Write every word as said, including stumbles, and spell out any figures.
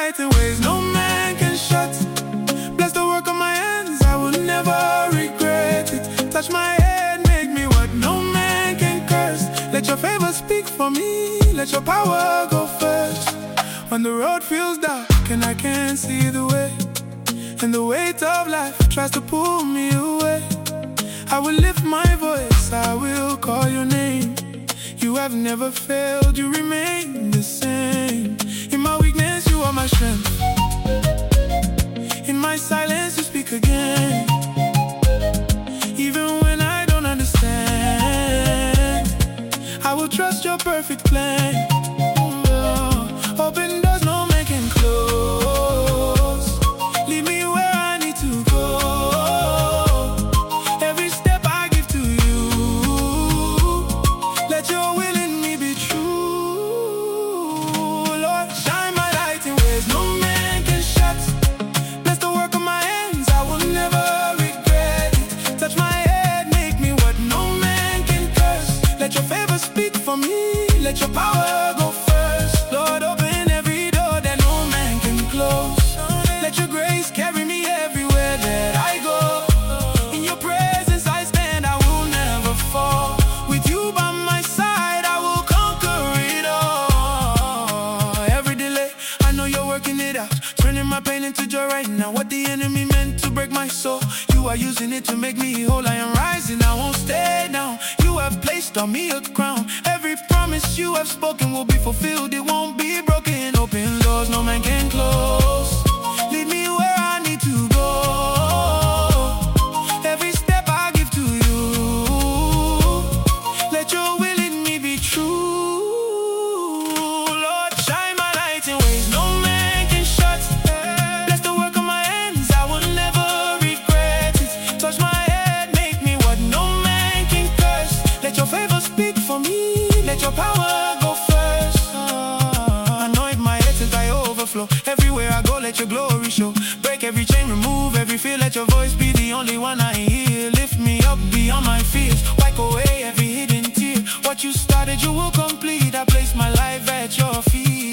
light in ways no man can shut. Bless the work of my hands, I will never regret it. Touch my head, make me what no man can curse. Let your favor speak for me, let your power go first. When the road feels dark and I can't see the way, and the weight of life tries to pull me away, I will lift my voice, I will call your name. You have never failed, you remain the same. In my weakness, you are my strength. In my silence, you speak again. Even when I don't understand, I will trust your perfect plan. Oh, open doors no man can close. Lead me where I need to go. Every step I give to you, let your will in me be true. Lord, shine my light in ways no man can shut. Bless the work of my hands, I will never regret it. Touch my head, make me what no man can curse. Let your favor speak for me, let your power go first. Lord, open every door that no man can close. Let your grace carry me everywhere that I go. In your presence I stand, I will never fall. With you by my side, I will conquer it all. Every delay, I know you're working it out, turning my pain into joy right now. What the enemy meant to break my soul, you are using it to make me whole. I am rising, I won't stay down. You have placed on me a crown. Every promise you have spoken will be fulfilled, it won't be broken. Open doors no man can close. Lead me where I need to go. Every step I give to you, let your will in me be true. Lord, shine my light in ways no man can shut. Bless the work of my hands, I will never regret it. Touch my head, make me what no man can curse. Let your favor speak for me, let your power go first. Anoint my head till I overflow. Everywhere I go, let your glory show. Break every chain, remove every fear. Let your voice be the only one I hear. Lift me up beyond my fears. Wipe away every hidden tear. What you started, you will complete. I place my life at your feet.